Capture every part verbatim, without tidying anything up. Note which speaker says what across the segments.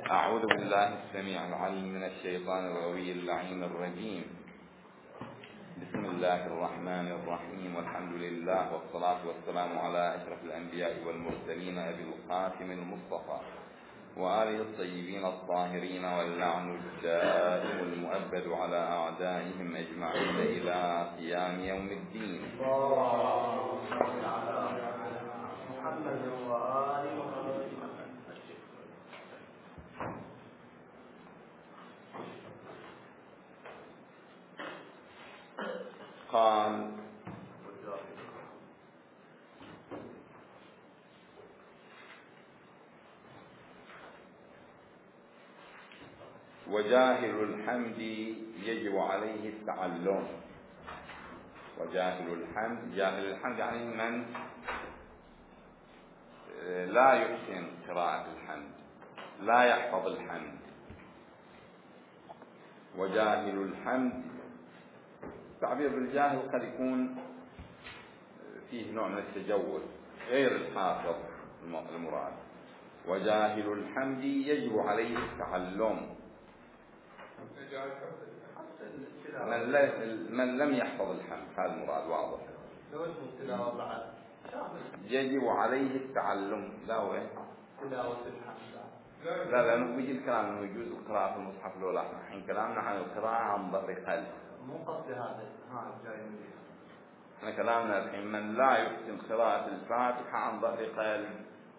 Speaker 1: أعوذ بالله السميع العليم من الشيطان الغوي اللعين الرجيم. بسم الله الرحمن الرحيم، والحمد لله والصلاة والسلام على أشرف الأنبياء والمرسلين أبي القاسم المصطفى وآله الطيبين الطاهرين، واللعن الدائم المؤبد على أعدائهم أجمعين إلى قيام يوم الدين. قال: وجاهل الحمد يجب عليه التعلم. وجاهل الحمد، جاهل الحمد يعني من لا يحسن قراءة الحمد، لا يحفظ الحمد. وجاهل الحمد، تعبير بالجاهل قد يكون فيه نوع من التجوز غير الحافظ المراد. وجاهل الحمد يجب عليه التعلم، من, من لم يحفظ الحمد، هذا المراد واضح. يجب عليه التعلم. لا وين لا لا نجي الكلام انه يجوز القراءة في المصحف لولا. الحين كلامنا عن القراءة عن ظهر قلب،
Speaker 2: مو قصدي هذا. ها جاي من
Speaker 1: احنا كلامنا الحين من لا يحسن قراءة الفاتحة عن ظهر قلب.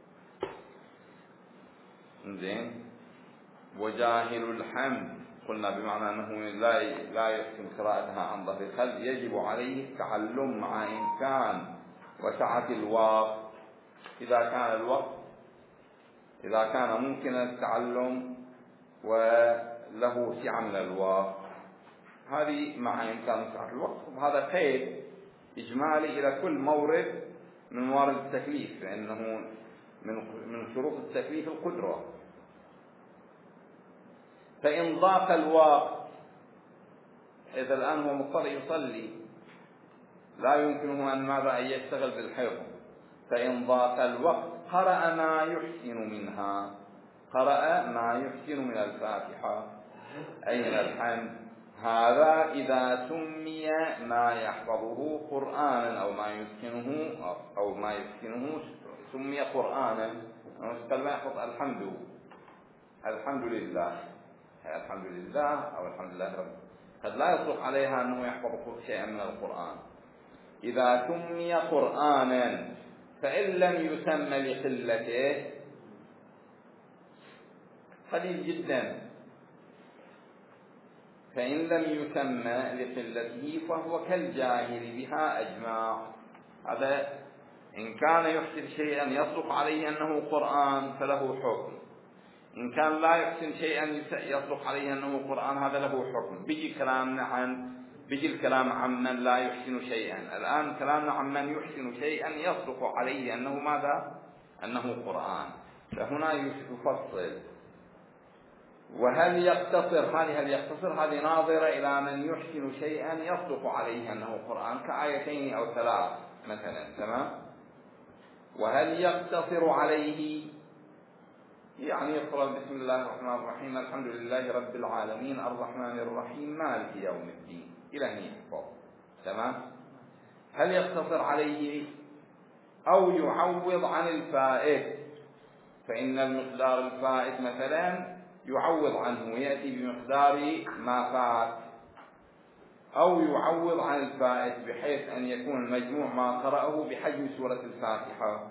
Speaker 1: زين. وجاهل الحمد قلنا بمعنى انه لا لا يحسن قراءتها عن ظهر قلب، يجب عليه التعلم مع امكان وسعة الوقت. اذا كان الوقت اذا كان ممكن التعلم وله سعة من الوقت، هذه مع امكان وسعة الوقت. وهذا قيد اجمالي الى كل مورد من موارد التكليف، فانه من من شروط التكليف القدرة. فإن ضاق الوقت، إذا الآن هو مضطر يصلي، لا يمكنه أن ماذا أن يشتغل بالحفظ، فإن ضاق الوقت قرأ ما يحسن منها، قرأ ما يحسن من الفاتحة أي من الحمد. هذا إذا سمي ما يحفظه قرآنا أو ما يسكنه أو ما يسكنه سمي قرآنا. قال ما يحفظ الحمد الحمد لله الحمد لله أو الحمد لله رب، قد لا يصلح عليها أنه يحفظ شيئا من القرآن. إذا سمي قرآنا، فإن لم يسمى لقلته قليل جدا، فإن لم يسمى لقلته فهو كالجاهل بها أجمع. هذا إن كان يحسن شيئا يصلح عليه أنه قرآن فله حكم، إن كان لا يحسن شيئا يصلح عليه أنه قرآن هذا له حكم. بيجي كلامنا عن بيجي الكلام عن من لا يحسن شيئا. الآن كلامنا عن من يحسن شيئا يصلح عليه أنه ماذا؟ أنه قرآن. فهنا يفصل. وهل يقتصر هذه هل يقتصر هذه ناظرة إلى من يحسن شيئا يصلح عليه أنه قرآن، كآيتين أو ثلاث مثلا، تمام؟ وهل يقتصر عليه يعني يقرأ بسم الله الرحمن الرحيم الحمد لله رب العالمين الرحمن الرحيم مالك يوم الدين إلى هنا يحفظ، تمام؟ هل يقتصر عليه أو يعوض عن الفائت؟ فإن المقدار الفائت مثلا يعوض عنه، يأتي بمقدار ما فات، أو يعوض عن الفائت بحيث أن يكون مجموع ما قرأه بحجم سورة الفاتحة،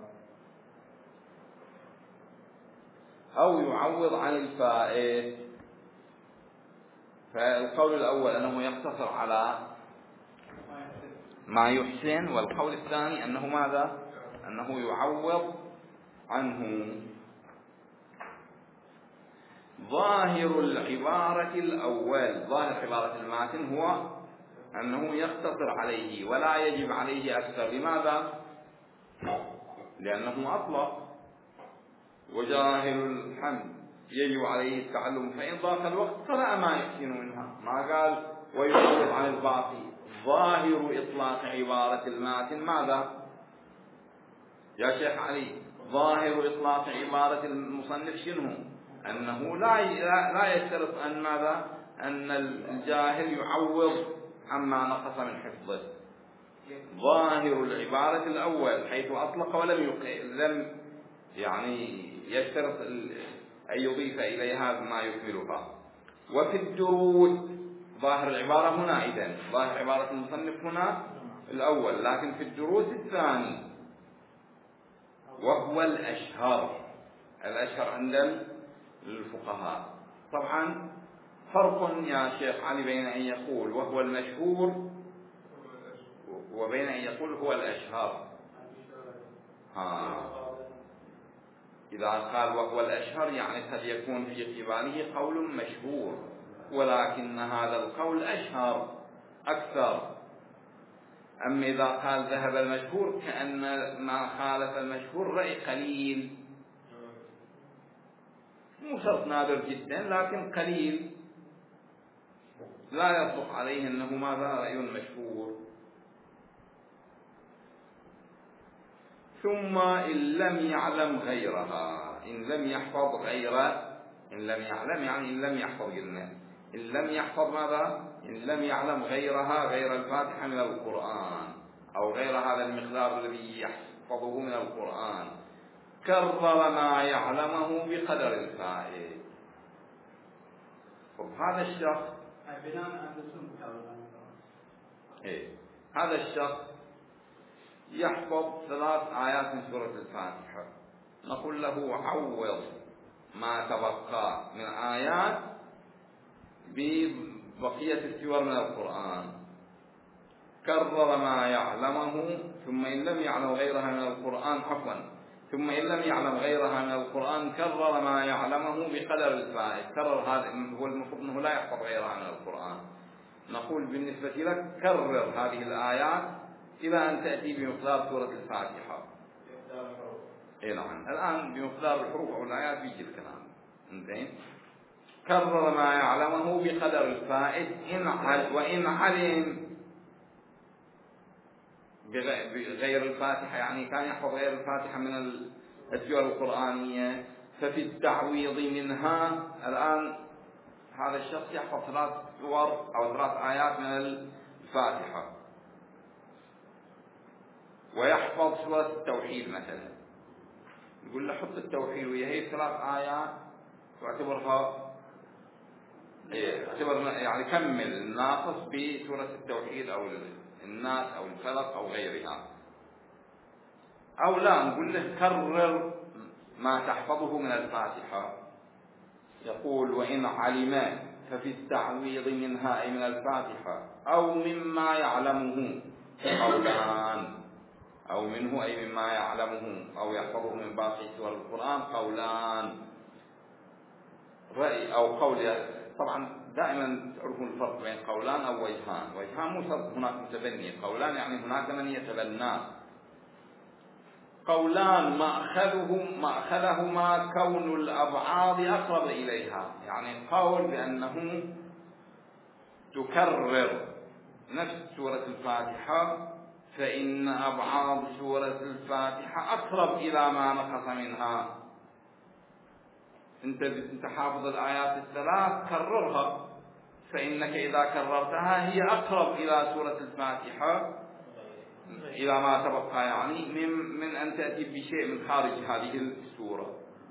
Speaker 1: أو يعوض عن الفائت. فالقول الأول أنه يقتصر على ما يحسن، والقول الثاني أنه ماذا؟ أنه يعوض عنه. ظاهر العبارة الأول، ظاهر عبارة الماتن هو أنه يقتصر عليه ولا يجب عليه أكثر. لماذا؟ لأنه أطلق. وجاهل الحمد يجب عليه التعلم، فإن ضاق الوقت قرأ ما يحسن منها، ما قال ويعوض عن الباقي. ظاهر إطلاق عبارة الماتن ماذا يا شيخ علي؟ ظاهر إطلاق عبارة المصنف شنو؟ أنه لا لا يشترط أن ماذا أن الجاهل يعوض عما نقص من حفظه. ظاهر العبارة الأول حيث أطلق ولم يق... لم يعني يشترط أن يضيف إليها ما يكملها. وفي الدروس ظاهر العبارة هنا، إذن ظاهر عبارة المصنف هنا الأول، لكن في الدروس الثاني وهو الأشهر. الأشهر عند الفقهاء. طبعا فرق يا شيخ علي بين أن يقول وهو المشهور وبين أن يقول هو الأشهر. ها. إذا قال وهو الأشهر يعني قد يكون في قباله قول مشهور، ولكن هذا القول أشهر أكثر. أما إذا قال ذهب المشهور كأن ما خالف المشهور رأي قليل، مو شرط نادر جدا لكن قليل، لا يصدق عليه أنه ماذا رأي مشهور. ثم إن لم يعلم غيرها، إن لم يحفظ غيره، إن لم يعلم يعني إن لم يحفظ قلنا، إن لم يحفظ ماذا؟ إن لم يعلم غيرها غير الفاتحة من القرآن أو غير هذا المقدار الذي يحفظه من القرآن، كرر ما يعلمه بقدر الفائد. هذا الشخص إيه؟ هذا الشخص يحفظ ثلاث آيات من سورة الفاتحة، نقول له عوض ما تبقى من آيات ببقية السور من القرآن. كرر ما يعلمه، ثم إن لم يعلم غيرها من القرآن عفوا ثم إن لم يعلم غيرها من القرآن كرر ما يعلمه بقدر الفائد. كرر هذا هو المفروض أنه لا يحفظ غيرها من القرآن. نقول بالنسبة لك كرر هذه الآيات إلى أن تأتي بمقدار سورة الفاتحة. إيه نعم، الآن بمقدار الحروف أو الآيات بيجي الكلام. إنزين، كرر ما يعلمه بقدر الفائد إن عل وإن علم بغير الفاتحة، يعني كان يحفظ غير الفاتحة من السور القرآنية، ففي التعويض منها الآن هذا الشخص يحفظ ثلاث سور أو ثلاث آيات من الفاتحة ويحفظ سورة التوحيد مثلا، يقول له حط التوحيد وهي ثلاث آيات واعتبرها اعتبر يعني كمل الناقص بسورة التوحيد أو الناس أو الفلق أو غيرها. أو لا نقول له كرر ما تحفظه من الفاتحة. يقول وإن علم ففي التعويض منها أي من الفاتحة أو مما يعلمه قولان، أو منه أي مما يعلمه أو يحفظه من باقي سور القرآن قولان، رأي أو قول. طبعا دائما تعرفون الفرق بين قولان أو وجهان. وجهان مو شرط هناك متبني، قولان يعني هناك من يتبناه. قولان مأخذهم مأخذهما كون الأبعاض أقرب إليها، يعني قول بأنه تكرر نفس سورة الفاتحة فإن أبعاض سورة الفاتحة أقرب إلى ما نقص منها. أنت أنت حافظ الآيات الثلاث كررها، فإنك إذا كررتها هي أقرب إلى سورة الفاتحة إلى ما تبقى، يعني من من أن تأتي بشيء من خارج هذه السورة.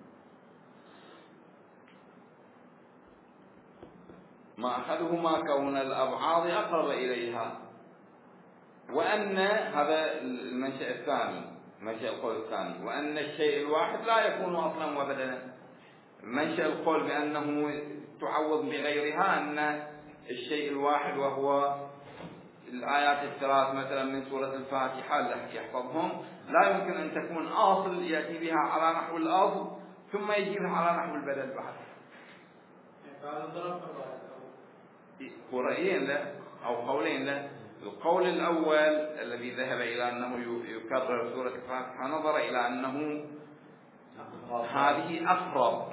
Speaker 1: ما أخذهما كون الأبعاض أقرب إليها. وأن هذا المنشأ الثاني، منشأ القول الثاني، وأن الشيء الواحد لا يكون أصلا وبدلا. منشأ القول بأنه تعوض بغيرها أن الشيء الواحد وهو الآيات الثلاث مثلا من سورة الفاتحة اللي يحفظهم لا يمكن أن تكون أصل يأتي بها على نحو الأصل ثم يجيبها على نحو البدل بعد. قرئين له أو قولين له. القول الأول الذي ذهب إلى أنه يكرر سورة الفاتحة نظر إلى أنه هذه أقرب،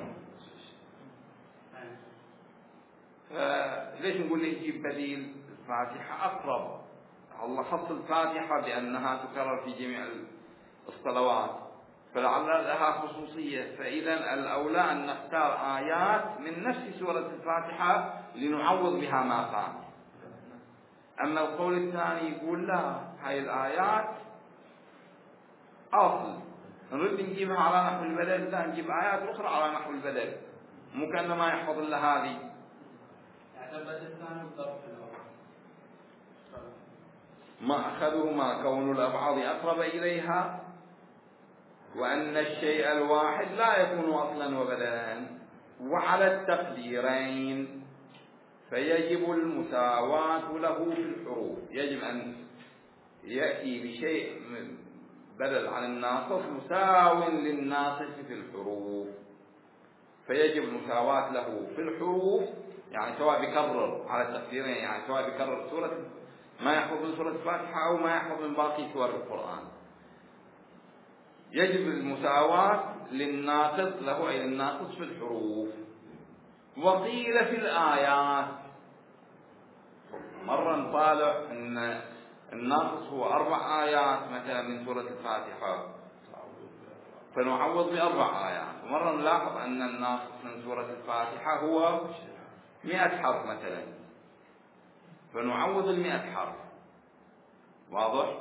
Speaker 1: فليش نقول له يجيب بديل الفاتحة أقرب؟ الله خص الفاتحة بأنها تكرر في جميع الصلوات، فلعل لها خصوصية. فإذا الأولى أن نختار آيات من نفس سورة الفاتحة لنعوض بها ما فات. أما القول الثاني يقول لا، هاي الآيات أصل نريد نجيبها على نحو البدل، لا نجيب آيات أخرى على نحو البدل، مو كأن ما يحفظ إلا هذه.
Speaker 2: يعني البدل الثاني بالضبط
Speaker 1: ما أخذهما كون الأبعاض أقرب إليها، وأن الشيء الواحد لا يكون أصلا وبدلا، وعلى التقديرين فيجب المساواة له في الحروف. يجب أن يأتي بشيء بدل عن الناقص مساو للناقص في الحروف، فيجب المساواة له في الحروف، يعني سواء بكرر على التقديرين، يعني سواء بكرر سورة ما يحفظ من سورة الفاتحة أو ما يحفظ من باقي سور القرآن، يجب المساواة للناقص له أي للناقص في الحروف. وقيل في الآيات، مرة نطالع أن الناقص هو أربع آيات مثلا من سورة الفاتحة فنعوض بأربع آيات، ومرة نلاحظ أن الناقص من سورة الفاتحة هو مئة حرف مثلا فنعوض المئة حرف. واضح؟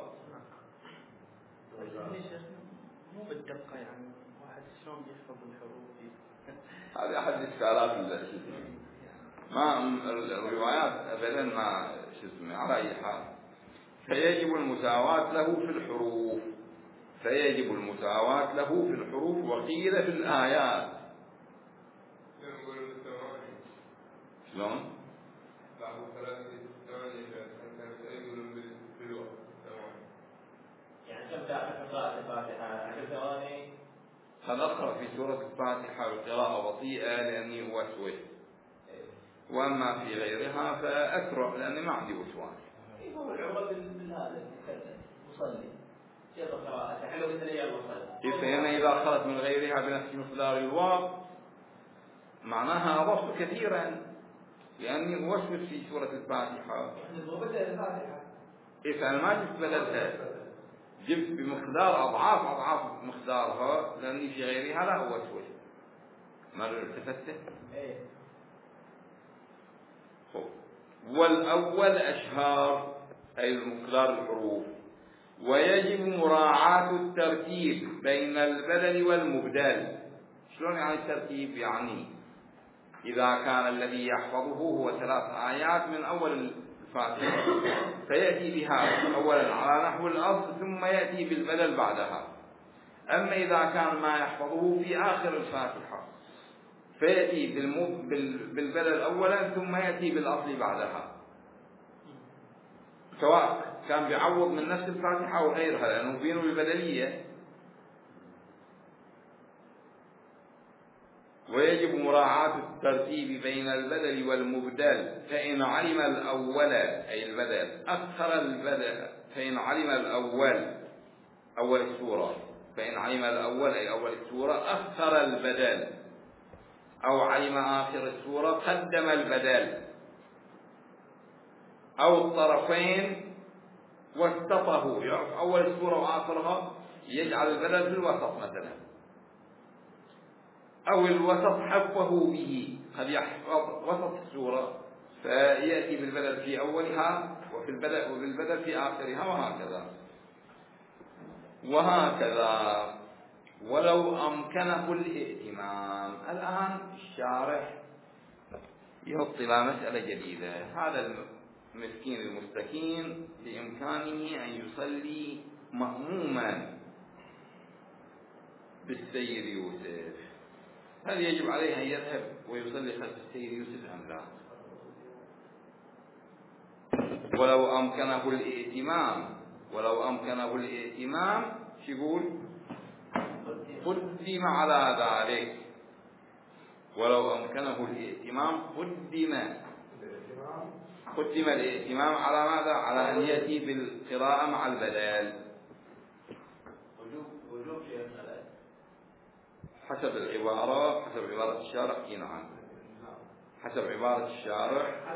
Speaker 2: مو بالدقة، يعني واحد شلون يحفظ الحروف؟
Speaker 1: هذه أحد إشكالات ما الروايات أبدا ما شو اسمه. على أي حال فيجب المساواة له في الحروف، فيجب المساواة له في الحروف. وقيل في الآيات شلون؟
Speaker 2: يعني كم تأخذ قراءة الفاتحة؟ عشر ثواني.
Speaker 1: قد أقرأ في سورة الفاتحة بقراءة بطيئة لأني أوسوس، وأما في غيرها فأسرع لأني ما عندي وسواس.
Speaker 2: هو العمر بالهذا مصلي يقرأ قراءة حلو مثل يلا صلي.
Speaker 1: فهنا إذا أخرت من غيرها بنفس مقدار الوقت معناها أضفت كثيرا لأني أوسوس في سورة الفاتحة. إذا أنا ما جبت بدلها، جبت بمقدار أضعاف أضعاف مقدارها لأني في غيرها لا أوسوس. ما التفتت؟ والأول أشهار أي المقدار الحروف. ويجب مراعاة الترتيب بين البدل والمبدل. شلون يعني الترتيب؟ يعني إذا كان الذي يحفظه هو ثلاث آيات من أول الفاتحة فيأتي بها أولا على نحو الأصل ثم يأتي بالبدل بعدها. أما إذا كان ما يحفظه في آخر الفاتحة فيأتي بالبدل أولا ثم يأتي بالأصل بعدها، سواء كان بيعوض من نفس الفاتحة أو غيرها لأنه بينه البدلية. ويجب مراعاة الترتيب بين البدل والمبدل، فإن علم الأول أي البدل أخر البدل، فإن علم الأول أول السورة فإن علم الأول أي أول السورة أخر البدل، أو علم آخر السورة قدم البدل، أو الطرفين وسطه، يعني أول السورة وآخرها يجعل البدل في الوسط مثلا، أو الوسط حفه به، قد يحفظ وسط السورة فيأتي بالبدل في أولها وفي البدل وبالبدل في آخرها وهكذا وهكذا. ولو أمكنه الائتمام. الآن الشارح يحط إلى مسألة جديدة. هذا المسكين المستكين بإمكانه أن يصلي مأموما بالسيد يوسف، هل يجب عليه أن يذهب ويصلي خلف السيد يوسف أم لا؟ ولو أمكنه الائتمام ولو أمكنه الائتمام شو يقول؟ قدم على ذلك. ولو أمكنه الائتمام قدم قدم الائتمام على ماذا؟ على أن يأتي بالقراءة مع البدل.
Speaker 2: وجوب شيء
Speaker 1: حسب العبارة حسب عبارة الشارح. نعم حسب عبارة الشارح،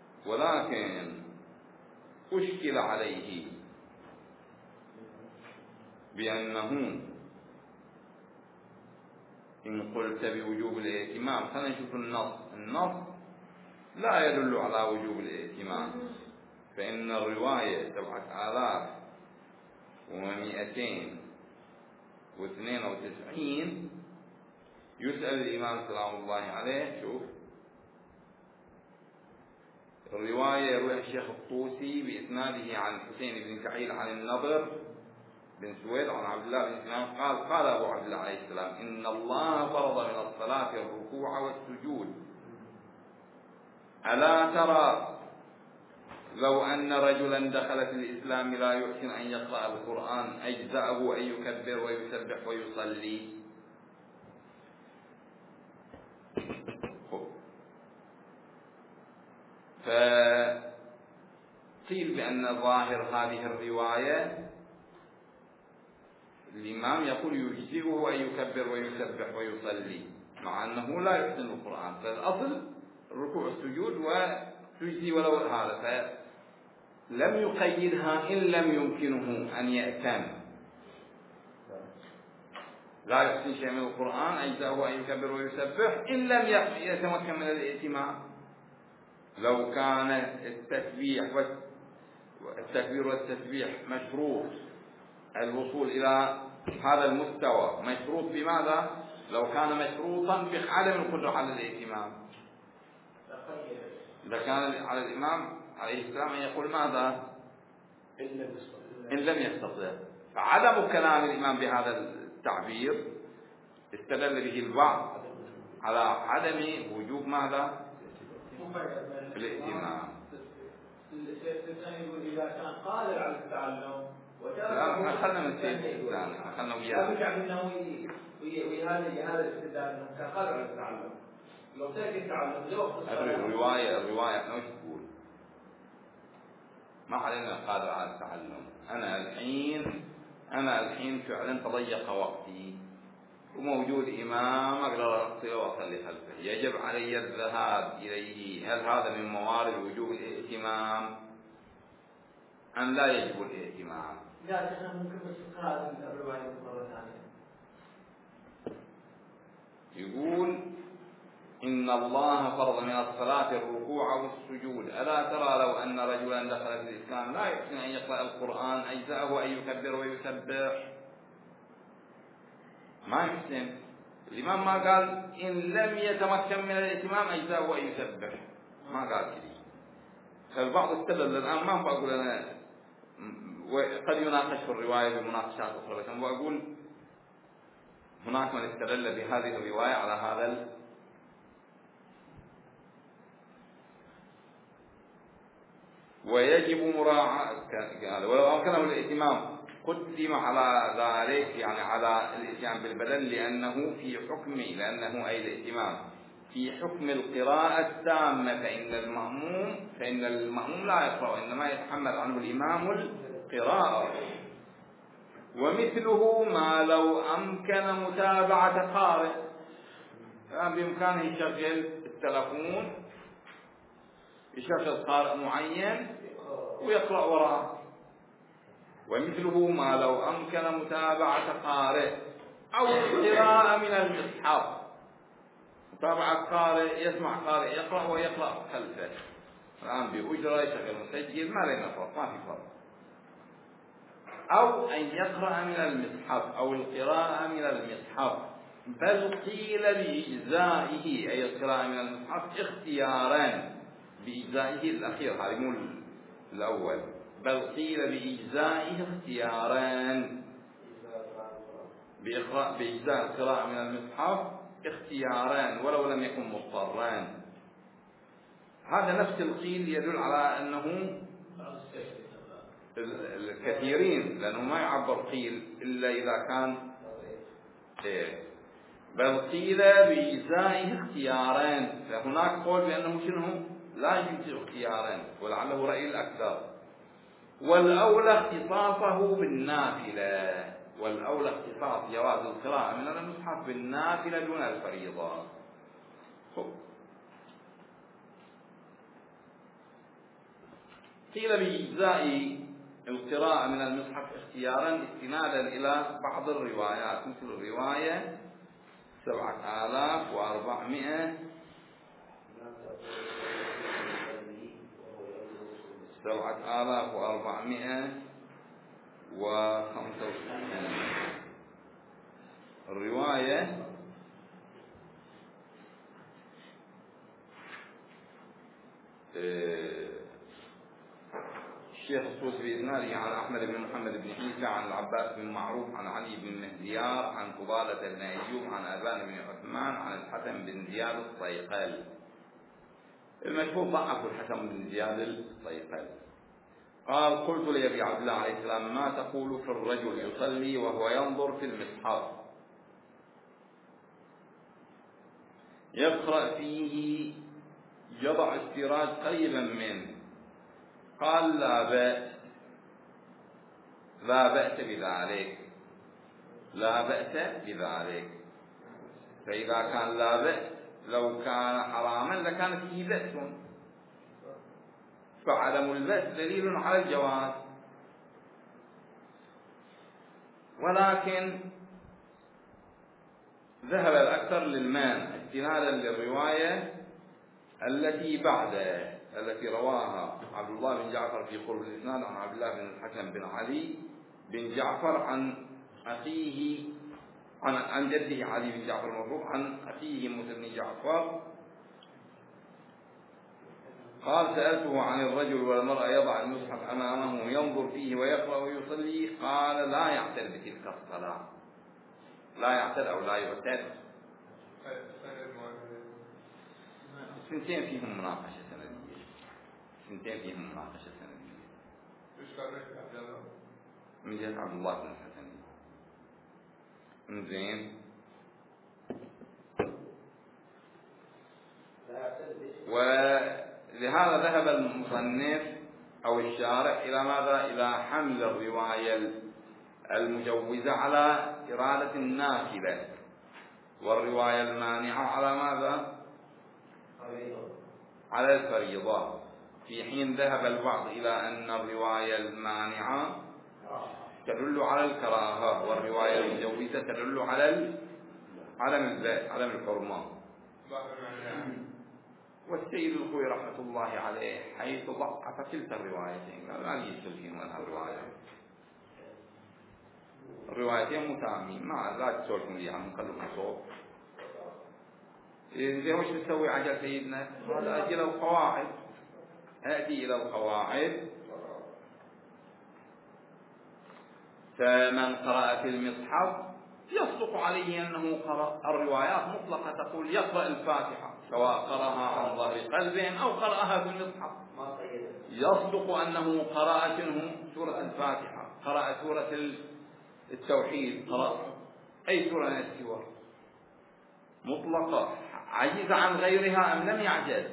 Speaker 1: ولكن أشكل عليه بأنه إن قلت بوجوب الائتمام، خلينا نشوف النص. النص لا يدل على وجوب الائتمام، فإن الرواية سبعة آلاف ومئتين واثنين وتسعين يسأل الإمام سلام الله عليه. شوف الرواية، يروي الشيخ الطوسي بإسناده عن حسين بن كعيل عن النضر بن سويد عن عبد الله بن سلام قال: قال أبو عبد الله عليه السلام: إن الله فرض من الصلاة الركوع والسجود، ألا ترى لو أن رجلا دخل في الإسلام لا يحسن أن يقرأ القرآن أجزأه أن يكبر ويسبح ويصلي. فقيل بأن ظاهر هذه الرواية الإمام يقول يجزئه أن يكبر ويسبح ويصلي، مع أنه لا يحسن القرآن، فالأصل الركوع والسجود وتجزي ولو هذا، فلم يقيدها إن لم يمكنه أن يأتم، لا يحسن شيء من القرآن أجزأه أن يكبر ويسبح إن لم يتمكن من الائتمام. لو كان التسبيح والتكبير والتسبيح مشروط الوصول إلى هذا المستوى، مشروط بماذا؟ لو كان مشروطا بعدم القدرة على الائتمام، إذا كان على الإمام عليه السلام أن يقول ماذا؟ إن لم يستطع. فعدم كلام الإمام بهذا التعبير استدل به البعض على عدم وجوب ماذا؟ الائتمام.
Speaker 2: الثاني يقول إذا كان قادر على التعلم
Speaker 1: لا، خلنا من الثاني، خلنا وياه.
Speaker 2: لا أنه وهذا هذا الاستدلال أنه كان قادر على التعلم، لو ترك التعلم لوقت
Speaker 1: الرواية الرواية احنا وش تقول؟ ما علينا قادر على التعلم. أنا الحين أنا الحين فعلا تضيق وقتي وموجود إمام أقدر أصلي وأصلي خلفه، يجب علي الذهاب إليه، هل هذا من موارد وجوب الائتمام أم لا يجب الائتمام؟
Speaker 2: لا، احنا ممكن بس نقرأ الرواية مرة ثانية.
Speaker 1: يقول: إن الله فرض من الصلاة الركوع والسجود، ألا ترى لو أن رجلا دخل في الإسلام لا يحسن أن يقرأ القرآن أجزأه أن يكبر ويسبح. ما يحسن. الإمام ما قال إن لم يتمكن من الائتمام أجزأه أن يسبح، ما قال كذي. فالبعض استدل، الآن ما بقول أنا، وقد يناقش في الرواية بمناقشات أخرى، لكن بقول هناك من استدل بهذه الرواية على هذا. ويجب مراعاة هذا، ولو أمكنه الائتمام قدم على ذلك، يعني على الاتيان بالبدن، لأنه في حكم لأنه أي الائتمام في حكم القراءة التامة، فإن المأموم فإن المأموم لا يقرأ، إنما يتحمل عنه الإمام القراءة. ومثله ما لو أمكن متابعة قارئ، يعني بإمكانه يشغل التلفون يشغل قارئ معين ويقرأ وراءه. ومثله ما لو أمكن متابعة قارئ أو القراءة من المصحف، متابعة قارئ يسمع قارئ يقرأ ويقرأ خلفه، الآن بأجرة يشغل مسجل، ما لنا فرق، ما في فرق. أو أن يقرأ من المصحف أو القراءة من المصحف، بل قيل بإجزائه أي القراءة من المصحف اختياران، بإجزائه الأخير هذا مو الأول، بل قيل بإجزائه اختياران، بإقراء بإجزاء القراءة من المصحف اختياران ولو لم يكن مضطران. هذا نفس القيل يدل على أنه الكثيرين، لأنه ما يعبر قيل إلا إذا كان إيه. بل قيل بإجزائه اختياران، فهناك قول بأنه شنو لا يجزئ اختياران، ولعله رأي الأكثر. والأولى اختصاصه بالنافلة، والأولى اختصاص جواز القراءة من المصحف بالنافلة دون الفريضة. قيل بإجزائه القراءة من المصحف اختيارا استنادا إلى بعض الروايات، مثل الرواية سبعة آلاف وأربعمائة سبعة آلاف وأربعمائة وخمسة وستين. الرواية الشيخ الصوصي بإسناده عن أحمد بن محمد بن عيسى عن العباس بن معروف عن علي بن مهديار عن فضالة بن أيوب عن أبان بن عثمان عن الحسن بن زياد الصيقل. المشهور ضعف الحسن بن زياد الصيقل. قال: قلت لأبي عبد الله عليه السلام: ما تقول في الرجل يصلي وهو ينظر في المصحف يقرأ فيه يضع السراج قريبا منه؟ قال: لا بأس لا بأس بذلك لا بأس بذلك. فإذا كان لا بأس، لو كان حراما لكان فيه بأس، فعدم البأس دليل على الجواز. ولكن ذهب الأكثر للمانع استنادا للرواية التي بعدها، التي رواها عبد الله بن جعفر في قرب الإسناد عن عبد الله بن الحسن بن علي بن جعفر عن أخيه عن عن جده علي بن جعفر المفروض عن أخيه موسى بن جعفر قال: سألته عن الرجل والمرأة يضع المصحف أمامه ينظر فيه ويقرأ ويصلي، قال: لا يعتد بتلك الصلاة، لا يعتد أو لا يعتد. سنتين فيهم مناقشة سندية، سنتين فيهم مناقشة سندية من جهة عبد الله بن الحسن. زين. ولهذا ذهب المصنف أو الشارح إلى ماذا؟ إلى حمل الرواية المجوزة على إرادة النافلة، والرواية المانعة على ماذا؟ على الفريضة. في حين ذهب البعض إلى أن الرواية المانعة تدل على الكراهة، والرواية المجوزة تدل على عدم عدم الحرمة. والسيد الخوي رحمة الله عليه حيث ضعف كلتا الروايتين، ما يشكل فيهم هذه الرواية، الروايتين متامين، ما لا تسولفون لي عنهم، خلوهم صوت. زين، وش نسوي عجل سيدنا؟ هذا أجي إلى القواعد، أأتي إلى القواعد. فمن قرأ في المصحف يصدق عليه أنه قرأ. الروايات مطلقة تقول يقرأ الفاتحة سواء قرأها عن ظهر قلب أو قرأها في المصحف، يصدق أنه قرأ شنو؟ سورة الفاتحة، قرأ سورة التوحيد، قرأ أي سورة من السور مطلقة. عجز عن غيرها أم لم يعجز؟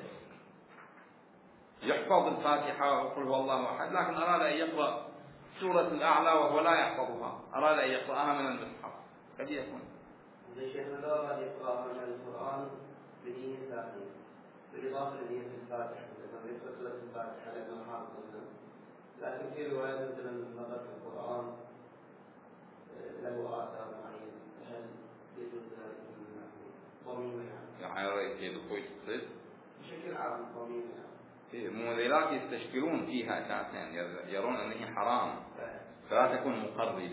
Speaker 1: يحفظ الفاتحة وقل هو الله أحد، لكن أراد أن يقرأ سورة الأعلى وهو لا يحفظها، أراد أن يقرأها من المصحف، قد يكون.
Speaker 3: إذا شيخنا لو أراد يقرأها من القرآن بدين ثاني بالإضافة لدين الفاتحة، مثلا يقرأ سورة الفاتحة لأنه حافظها، لكن في روايات مثلا نقرأ في القرآن له آثار معينة، هل يجوز ذلك من ضميمة يعني؟
Speaker 1: يعني رأيت هي دخول تصل
Speaker 3: بشكل عام ضميمة يعني.
Speaker 1: موديلات يستشكلون فيها أساسا، يرون أنها حرام فلا تكون مقربة.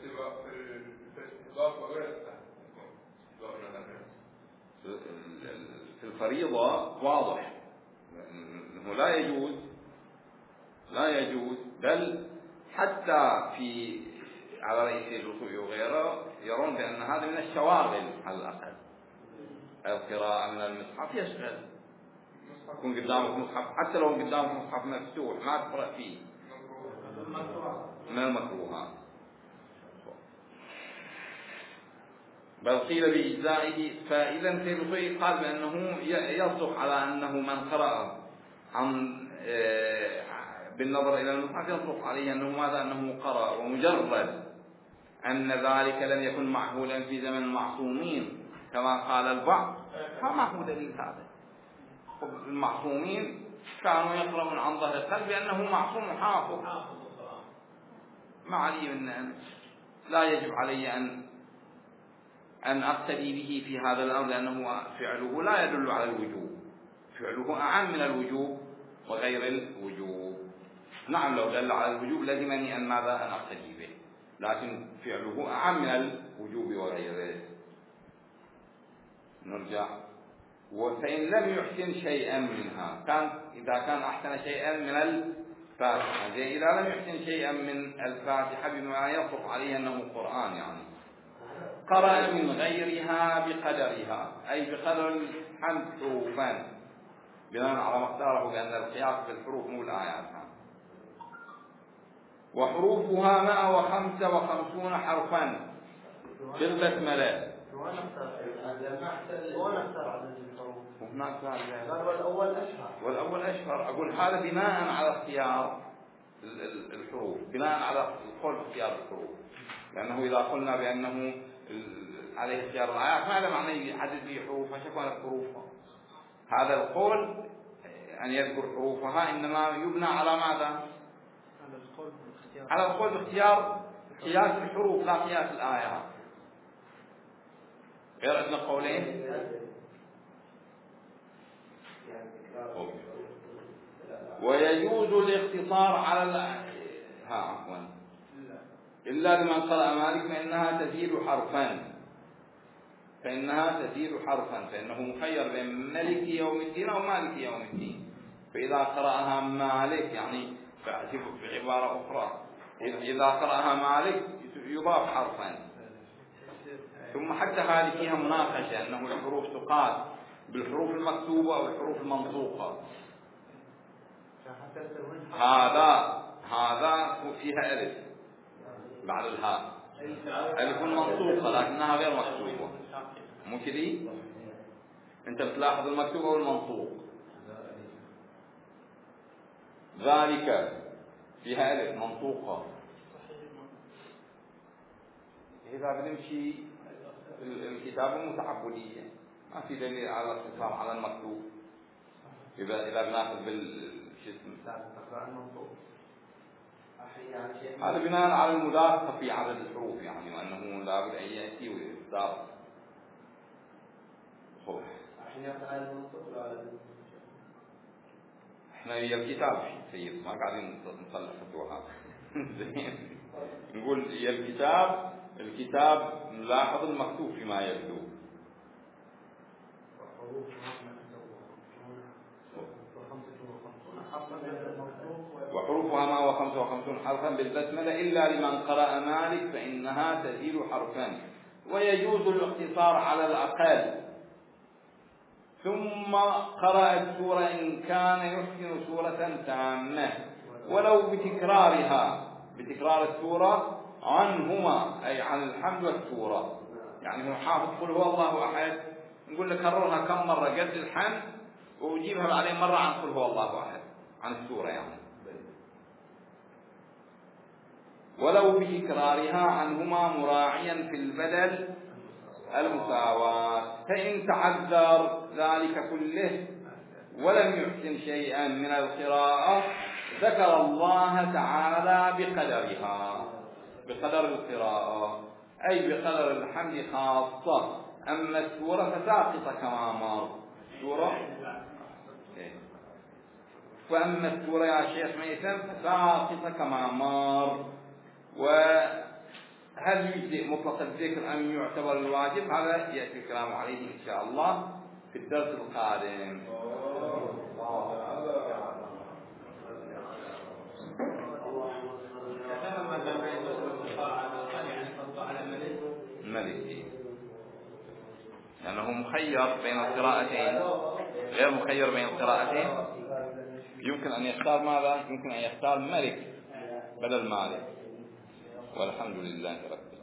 Speaker 1: في الفريضة واضح أنه لا يجوز، لا يجوز، بل حتى في على رئيس الرسول وغيره يرون بأن هذا من الشواغل على الأقل. القراءة من المصحف يشغل، يكون قدامك مصحف، حتى لو قدامك مصحف مفتوح ما تقرأ فيه، من المكروهات. بل قيل بإجزائه. فإذا سيد الخوي قال بأنه يصدق على أنه من قرأ عن بالنظر إلى المصحف يصدق عليه أنه ماذا؟ أنه قرأ، ومجرد أن ذلك لم يكن معهولا في زمن المعصومين كما قال البعض فما هو دليل هذا. المعصومين كانوا يقرؤون عن ظهر القلب بأنه معصوم حافظ، ما علي من أن لا يجب علي أن أن أقتدي به في هذا الأمر، لأنه فعله لا يدل على الوجوب، فعله أعم من الوجوب وغير الوجوب. نعم لو دل على الوجوب لزمني أن ماذا أن أقتدي به، لكن فعله أعم من الوجوب وغيره. نرجع. فإن لم يحسن شيئا منها، كان إذا كان أحسن شيئا من الفاتحة، إذا لم يحسن شيئا من الفاتحة بما يصف عليه أنه قرآن، يعني قرأ من غيرها بقدرها، أي بقدر الحمد حروفا، بناء على مقداره، بأن القياس في الحروف مو الآيات. وحروفها مئة وخمسة وخمسون حرفا بالبسملة. وهناك
Speaker 2: والأول أشهر
Speaker 1: والأول أشهر. أقول هذا بناء على اختيار الحروف، بناء على القول اختيار الحروف، لأنه إذا قلنا بأنه عليه اختيار الآيات ماذا معنى يحدد لي حروفها؟ شكوى حروفها. هذا القول أن يذكر حروفها إنما يبنى على ماذا؟ على القول باختيار قياس الحروف لا قياس الآيات. غير أن قولين. ويجوز الاقتصار على ال... ها عفوا إلا لمن قرأ مالك فإنها تزيد حرفا، فإنها تزيد حرفا، فإنه مخير بين ملك يوم الدين أو مالك يوم الدين. فإذا قرأها مالك يعني فأعتبر بعبارة أخرى، إذا قرأها مالك يضاف حرفا. ثم حتى هذه فيها مناقشة أنه الحروف تقاس بالحروف المكتوبة أو الحروف المنطوقة. هذا هذا فيها ألف بعد الهاء، ألف منطوقة لكنها غير مكتوبة، مو كذي؟ أنت بتلاحظ المكتوب والمنطوق. ذلك فيها ألف منطوقة. إذا بنمشي الكتاب متعبدية ما في دليل على الاقتصار على المكتوب. إذا إذا بناخذ بالجسم هذا بناء على المداقة في عدد الحروف، يعني وأنه لابد أن يأتي ويختار. خوف. احنا هي الكتاب سيد ما قاعدين نصلح فتوحات. نقول هي الكتاب، الكتاب نلاحظ المكتوب فيما يبدو. وحروفها ما هو خمسة وخمسون حرفا بالبسملة إلا لمن قرأ مالك فإنها تزيد حرفا. ويجوز الاقتصار على الأقل. ثم قرأ السورة إن كان يحسن سورة تامة ولو بتكرارها، بتكرار السورة عنهما أي عن الحمد والسورة. يعني هو حافظ قل هو الله أحد، نقول لك كررها كم مرة قد الحمد وجيبها بعدين مرة عن قل هو الله أحد عن السورة يعني. ولو بتكرارها عنهما مراعيا في البدل المساواة. فإن تعذر ذلك كله ولم يحسن شيئا من القراءة ذكر الله تعالى بقدرها، بقدر القراءة أي بقدر الحمد خاصة. أما السورة فساقطة كما مر سورة. فأما السورة يا شيخ ميثم فساقطة كما مر. وهل يجزئ مطلق الذكر أم يعتبر الواجب؟ هذا يأتي الكلام عليه إن شاء الله في الدرس القادم. ملكي لأنه مخير بين القراءتين، غير مخير بين القراءتين. يمكن أن يختار ماذا؟ يمكن أن يختار ملك بدل مالك. والحمد لله رب العالمين.